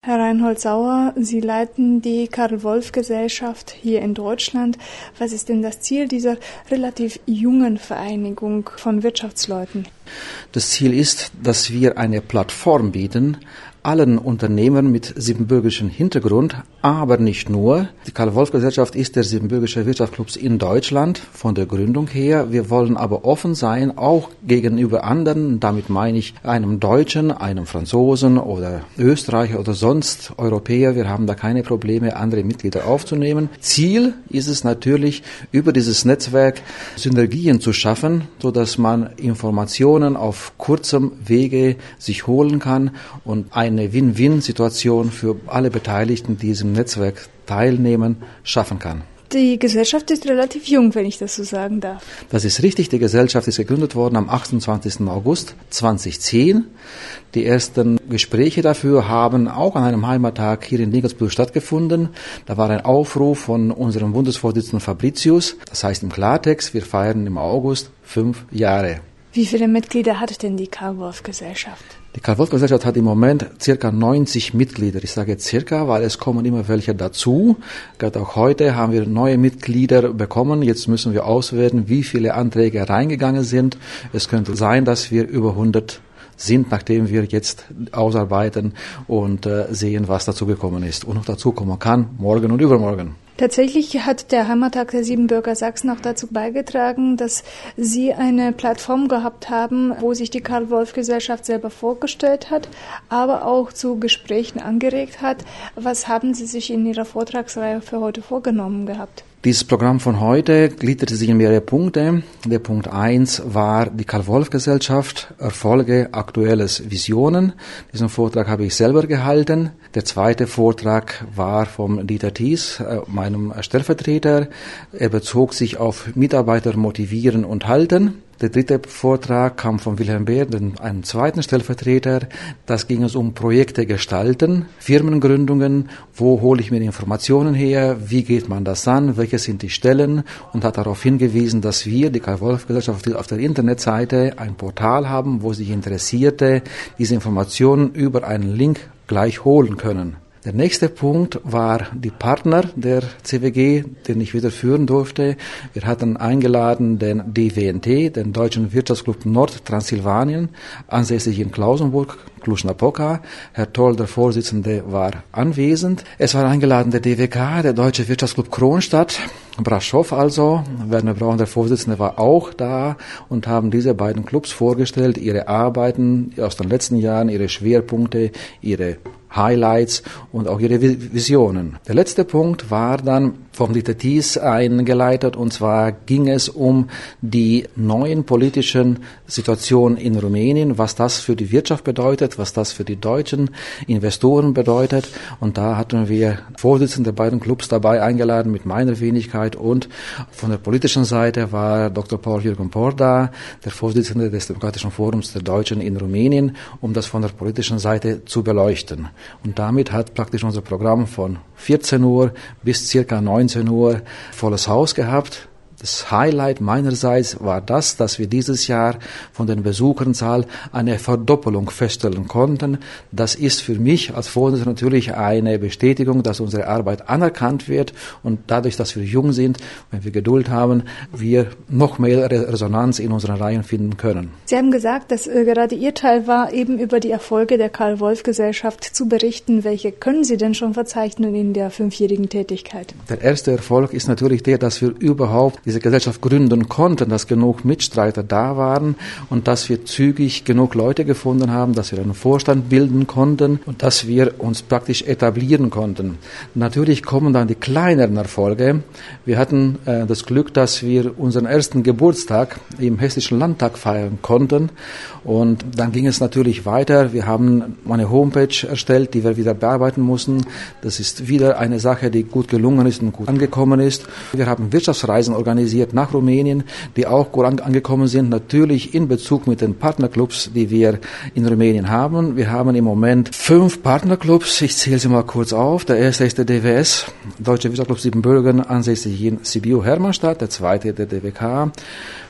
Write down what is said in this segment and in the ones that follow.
Herr Reinhold Sauer, Sie leiten die Karl-Wolf-Gesellschaft hier in Deutschland. Was ist denn das Ziel dieser relativ jungen Vereinigung von Wirtschaftsleuten? Das Ziel ist, dass wir eine Plattform bieten, allen Unternehmern mit siebenbürgischem Hintergrund, aber nicht nur. Die Karl-Wolf-Gesellschaft ist der siebenbürgische Wirtschaftsclub in Deutschland von der Gründung her. Wir wollen aber offen sein, auch gegenüber anderen. Damit meine ich einem Deutschen, einem Franzosen oder Österreicher oder sonst Europäer. Wir haben da keine Probleme, andere Mitglieder aufzunehmen. Ziel ist es natürlich, über dieses Netzwerk Synergien zu schaffen, sodass man Informationen auf kurzem Wege sich holen kann und eine Win-Win-Situation für alle Beteiligten, die diesem Netzwerk teilnehmen, schaffen kann. Die Gesellschaft ist relativ jung, wenn ich das so sagen darf. Das ist richtig. Die Gesellschaft ist gegründet worden am 28. August 2010. Die ersten Gespräche dafür haben auch an einem Heimattag hier in Regensburg stattgefunden. Da war ein Aufruf von unserem Bundesvorsitzenden Fabricius. Das heißt im Klartext, wir feiern im August 5 Jahre. Wie viele Mitglieder hat denn die Karl-Wolf-Gesellschaft? Die Karl-Wolf-Gesellschaft hat im Moment circa 90 Mitglieder. Ich sage circa, weil es kommen immer welche dazu. Gerade auch heute haben wir neue Mitglieder bekommen. Jetzt müssen wir auswerten, wie viele Anträge reingegangen sind. Es könnte sein, dass wir über 100 sind, nachdem wir jetzt ausarbeiten und sehen, was dazu gekommen ist und noch dazu kommen kann, morgen und übermorgen. Tatsächlich hat der Heimattag der Siebenbürger Sachsen auch dazu beigetragen, dass Sie eine Plattform gehabt haben, wo sich die Karl-Wolf-Gesellschaft selber vorgestellt hat, aber auch zu Gesprächen angeregt hat. Was haben Sie sich in Ihrer Vortragsreihe für heute vorgenommen gehabt? Dieses Programm von heute gliederte sich in mehrere Punkte. Der Punkt 1 war die Karl-Wolf-Gesellschaft, Erfolge, Aktuelles, Visionen. Diesen Vortrag habe ich selber gehalten. Der zweite Vortrag war vom Dieter Thies, meinem Stellvertreter. Er bezog sich auf Mitarbeiter motivieren und halten. Der dritte Vortrag kam von Wilhelm Beer, einem zweiten Stellvertreter. Das ging es um Projekte gestalten, Firmengründungen, wo hole ich mir Informationen her, wie geht man das an, welche sind die Stellen, und hat darauf hingewiesen, dass wir, die Karl-Wolf-Gesellschaft, auf der Internetseite ein Portal haben, wo sich Interessierte diese Informationen über einen Link gleich holen können. Der nächste Punkt war die Partner der CWG, den ich wieder führen durfte. Wir hatten eingeladen den DWNT, den Deutschen Wirtschaftsclub Nordtranssilvanien, ansässig in Klausenburg, Cluj-Napoca. Herr Toll, der Vorsitzende, war anwesend. Es war eingeladen der DWK, der Deutsche Wirtschaftsclub Kronstadt, Braschow also. Werner Braun, der Vorsitzende, war auch da und haben diese beiden Clubs vorgestellt, ihre Arbeiten aus den letzten Jahren, ihre Schwerpunkte, ihre Highlights und auch ihre Visionen. Der letzte Punkt war dann vom Dieter Thies eingeleitet, und zwar ging es um die neuen politischen Situationen in Rumänien, was das für die Wirtschaft bedeutet, was das für die deutschen Investoren bedeutet. Und da hatten wir Vorsitzende der beiden Clubs dabei eingeladen mit meiner Wenigkeit, und von der politischen Seite war Dr. Paul-Jürgen Porda, der Vorsitzende des Demokratischen Forums der Deutschen in Rumänien, um das von der politischen Seite zu beleuchten. Und damit hat praktisch unser Programm von 14 Uhr bis circa 19 Uhr volles Haus gehabt. Das Highlight meinerseits war das, dass wir dieses Jahr von den Besucherzahl eine Verdoppelung feststellen konnten. Das ist für mich als Vorsitzender natürlich eine Bestätigung, dass unsere Arbeit anerkannt wird, und dadurch, dass wir jung sind, wenn wir Geduld haben, wir noch mehr Resonanz in unseren Reihen finden können. Sie haben gesagt, dass gerade Ihr Teil war, eben über die Erfolge der Karl-Wolf-Gesellschaft zu berichten. Welche können Sie denn schon verzeichnen in der 5-jährigen Tätigkeit? Der erste Erfolg ist natürlich der, dass wir überhaupt diese Gesellschaft gründen konnten, dass genug Mitstreiter da waren und dass wir zügig genug Leute gefunden haben, dass wir einen Vorstand bilden konnten und dass wir uns praktisch etablieren konnten. Natürlich kommen dann die kleineren Erfolge. Wir hatten das Glück, dass wir unseren ersten Geburtstag im Hessischen Landtag feiern konnten, und dann ging es natürlich weiter. Wir haben eine Homepage erstellt, die wir wieder bearbeiten mussten. Das ist wieder eine Sache, die gut gelungen ist und gut angekommen ist. Wir haben Wirtschaftsreisen organisiert nach Rumänien, die auch gut angekommen sind, natürlich in Bezug mit den Partnerclubs, die wir in Rumänien haben. Wir haben im Moment 5 Partnerclubs, ich zähle sie mal kurz auf. Der erste ist der DWS, Deutsche Wirtschaftsclub Siebenbürgen, ansässig in Sibiu-Hermannstadt. Der zweite der DWK,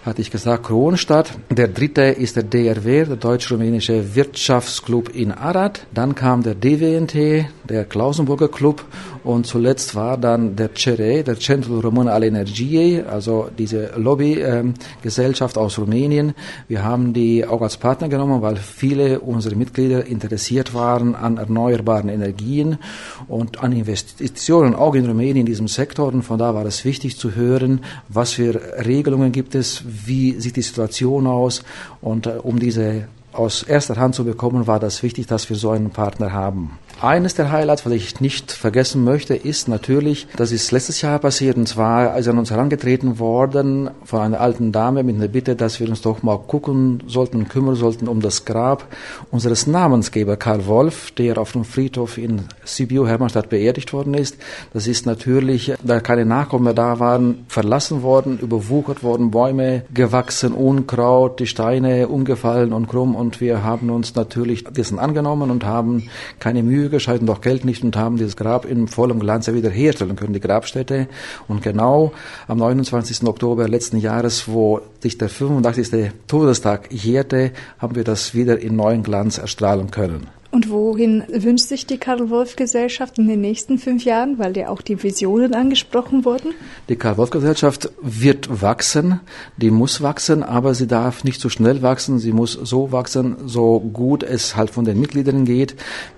hatte ich gesagt, Kronstadt. Der dritte ist der DRW, der Deutsch-Rumänische Wirtschaftsclub in Arad. Dann kam der DWNT, der Klausenburger Club. Und zuletzt war dann der CERE, der Centrul Român al Energiei, also diese Lobbygesellschaft aus Rumänien. Wir haben die auch als Partner genommen, weil viele unserer Mitglieder interessiert waren an erneuerbaren Energien und an Investitionen auch in Rumänien in diesem Sektor. Und von da war es wichtig zu hören, was für Regelungen gibt es, wie sieht die Situation aus. Und um diese aus erster Hand zu bekommen, war das wichtig, dass wir so einen Partner haben. Eines der Highlights, was ich nicht vergessen möchte, ist natürlich, das ist letztes Jahr passiert, und zwar ist an uns herangetreten worden von einer alten Dame mit der Bitte, dass wir uns doch mal gucken sollten, kümmern sollten um das Grab unseres Namensgeber Karl Wolf, der auf dem Friedhof in Sibiu, Hermannstadt, beerdigt worden ist. Das ist natürlich, da keine Nachkommen mehr da waren, verlassen worden, überwuchert worden, Bäume gewachsen, Unkraut, die Steine umgefallen und krumm, und wir haben uns natürlich dessen angenommen und haben keine Mühe gescheut und auch Geld nicht und haben dieses Grab in vollem Glanze wieder herstellen können, die Grabstätte. Und genau am 29. Oktober letzten Jahres, wo sich der 85. Todestag jährte, haben wir das wieder in neuen Glanz erstrahlen können. Und wohin wünscht sich die Karl-Wolf-Gesellschaft in den nächsten 5 Jahren, weil ja auch die Visionen angesprochen wurden? Die Karl-Wolf-Gesellschaft wird wachsen, die muss wachsen, aber sie darf nicht so schnell wachsen, sie muss so wachsen, so gut es halt von den Mitgliedern geht.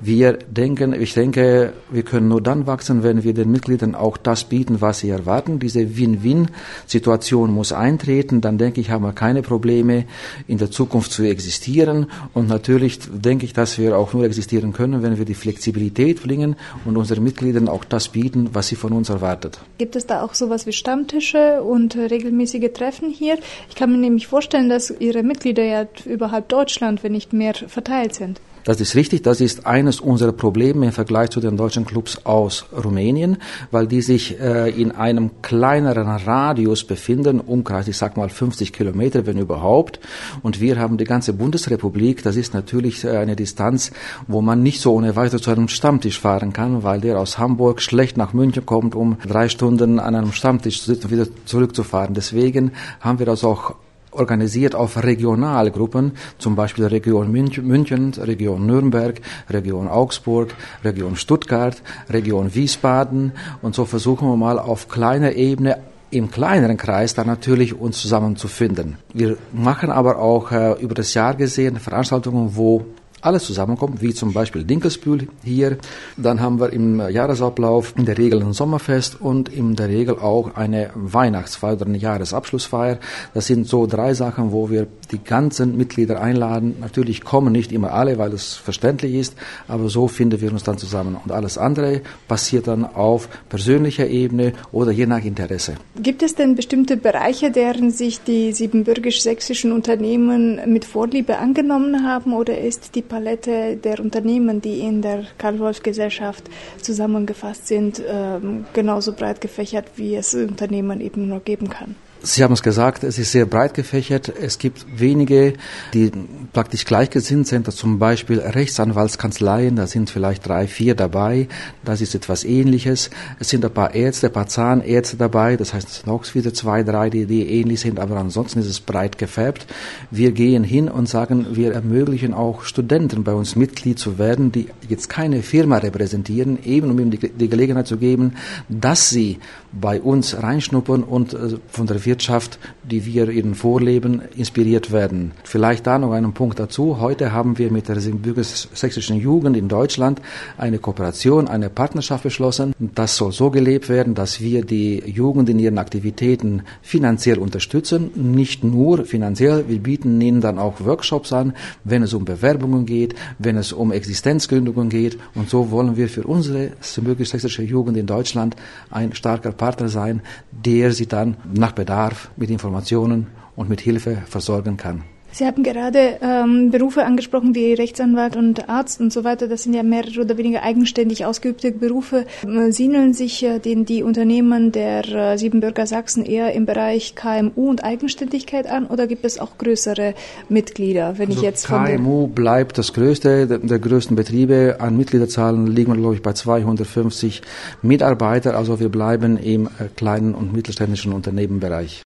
Ich denke, wir können nur dann wachsen, wenn wir den Mitgliedern auch das bieten, was sie erwarten. Diese Win-Win-Situation muss eintreten, dann denke ich, haben wir keine Probleme, in der Zukunft zu existieren. Und natürlich denke ich, dass wir auch nur existieren können, wenn wir die Flexibilität bringen und unseren Mitgliedern auch das bieten, was sie von uns erwartet. Gibt es da auch sowas wie Stammtische und regelmäßige Treffen hier? Ich kann mir nämlich vorstellen, dass Ihre Mitglieder ja über halb Deutschland, wenn nicht mehr, verteilt sind. Das ist richtig, das ist eines unserer Probleme im Vergleich zu den deutschen Clubs aus Rumänien, weil die sich in einem kleineren Radius befinden, Umkreis, ich sag mal 50 Kilometer, wenn überhaupt. Und wir haben die ganze Bundesrepublik, das ist natürlich eine Distanz, wo man nicht so ohne weiteres zu einem Stammtisch fahren kann, weil der aus Hamburg schlecht nach München kommt, um 3 Stunden an einem Stammtisch zu sitzen und wieder zurückzufahren. Deswegen haben wir das auch organisiert auf Regionalgruppen, zum Beispiel Region München, Region Nürnberg, Region Augsburg, Region Stuttgart, Region Wiesbaden, und so versuchen wir mal auf kleiner Ebene im kleineren Kreis dann natürlich uns zusammenzufinden. Wir machen aber auch über das Jahr gesehen Veranstaltungen, wo alles zusammenkommt, wie zum Beispiel Dinkelsbühl hier. Dann haben wir im Jahresablauf in der Regel ein Sommerfest und in der Regel auch eine Weihnachtsfeier oder eine Jahresabschlussfeier. Das sind so 3 Sachen, wo wir die ganzen Mitglieder einladen. Natürlich kommen nicht immer alle, weil es verständlich ist, aber so finden wir uns dann zusammen. Und alles andere passiert dann auf persönlicher Ebene oder je nach Interesse. Gibt es denn bestimmte Bereiche, deren sich die siebenbürgisch-sächsischen Unternehmen mit Vorliebe angenommen haben, oder ist die Palette der Unternehmen, die in der Karl-Wolf-Gesellschaft zusammengefasst sind, genauso breit gefächert, wie es Unternehmen eben nur geben kann? Sie haben es gesagt, es ist sehr breit gefächert. Es gibt wenige, die praktisch gleichgesinnt sind, zum Beispiel Rechtsanwaltskanzleien, da sind vielleicht 3, 4 dabei, das ist etwas Ähnliches. Es sind ein paar Ärzte, ein paar Zahnärzte dabei, das heißt, es sind auch wieder 2, 3, die ähnlich sind, aber ansonsten ist es breit gefärbt. Wir gehen hin und sagen, wir ermöglichen auch Studenten bei uns Mitglied zu werden, die jetzt keine Firma repräsentieren, eben um ihnen die Gelegenheit zu geben, dass sie bei uns reinschnuppern und von der Wirtschaft, die wir ihnen vorleben, inspiriert werden. Vielleicht da noch einen Punkt dazu. Heute haben wir mit der siebenbürgisch-sächsischen Jugend in Deutschland eine Kooperation, eine Partnerschaft beschlossen. Das soll so gelebt werden, dass wir die Jugend in ihren Aktivitäten finanziell unterstützen. Nicht nur finanziell, wir bieten ihnen dann auch Workshops an, wenn es um Bewerbungen geht, wenn es um Existenzgründungen geht. Und so wollen wir für unsere siebenbürgisch-sächsische Jugend in Deutschland ein starker Partner sein, der sie dann nach Bedarf mit Informationen und mit Hilfe versorgen kann. Sie haben gerade Berufe angesprochen wie Rechtsanwalt und Arzt und so weiter. Das sind ja mehr oder weniger eigenständig ausgeübte Berufe. Siedeln sich die Unternehmen der Siebenbürger Sachsen eher im Bereich KMU und Eigenständigkeit an, oder gibt es auch größere Mitglieder? Wenn ich jetzt KMU bleibt das größte der größten Betriebe. An Mitgliederzahlen liegen wir, glaube ich, bei 250 Mitarbeiter. Also wir bleiben im kleinen und mittelständischen Unternehmenbereich.